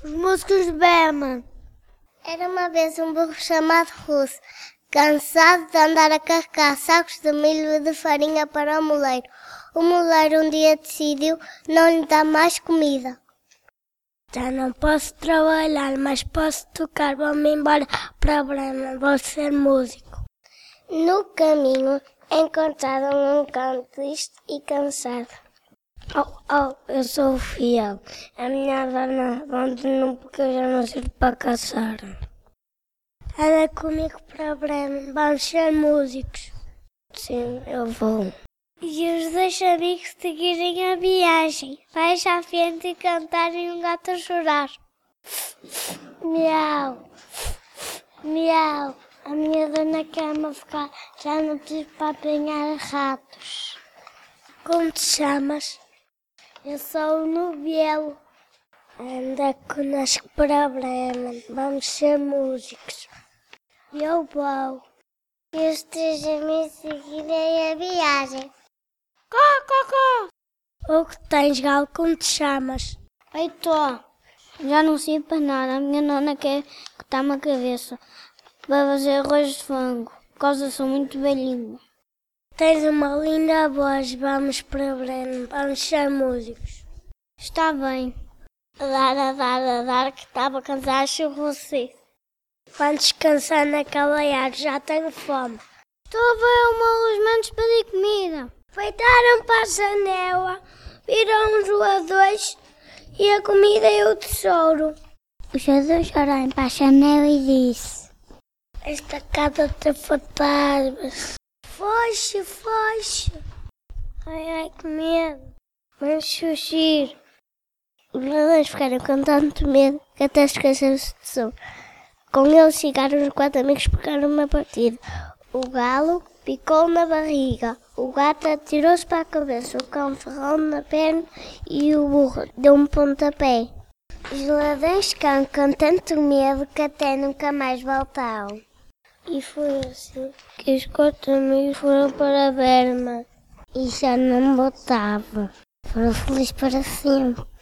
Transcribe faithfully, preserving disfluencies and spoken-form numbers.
Os músicos de Berman. Era uma vez um burro chamado Russo, cansado de andar a carregar sacos de milho e de farinha para o moleiro. O moleiro um dia decidiu não lhe dar mais comida. Já não posso trabalhar, mas posso tocar. Vou-me embora para Berman, vou ser músico. No caminho encontraram um cão triste e cansado. Oh, oh, eu sou o fiel. A minha dona abandonou porque eu já não sirvo para caçar. Anda comigo para Bremen, vamos ser músicos. Sim, eu vou. E os dois amigos seguirem a viagem. Vais à frente e cantarem um gato a chorar. Miau, miau. A minha dona quer-me ficar, já não tive para apanhar ratos. Como te chamas? Eu sou o Nubielo. Anda conosco para Bremen, vamos ser músicos. Eu vou. E os três amigos seguirem a viagem. Có, có, có. O que tens, galo? Como te chamas? Heitor. Já não sirvo para nada. A minha nona quer cortar-me a cabeça. Vai fazer arroz de frango. Por causa sou muito velhinho. Tens uma linda voz, vamos para Bremen, vamos ser músicos. Está bem. Dar, a dar, a dar, que estava cansado de você. Vamos descansar naquela área, já tenho fome. Estou a ver uma luz menos pedir comida. Feitaram para a janela, viram os voadores e a comida e o tesouro. O Jesus olhou para a janela e disse: Esta casa tem fantasmas. Foge, foge. Ai, ai, que medo. Vamos fugir. Os ladrões ficaram com tanto medo que até esqueceram-se de tesouro. Com eles chegaram os quatro amigos que pegaram uma partida. O galo picou na barriga, o gato atirou-se para a cabeça, o cão ferrou na perna e o burro deu um pontapé. Os ladrões ficaram com tanto medo que até nunca mais voltaram. E foi assim que os quatro amigos foram para Berman. E já não voltavam. Foram felizes para sempre.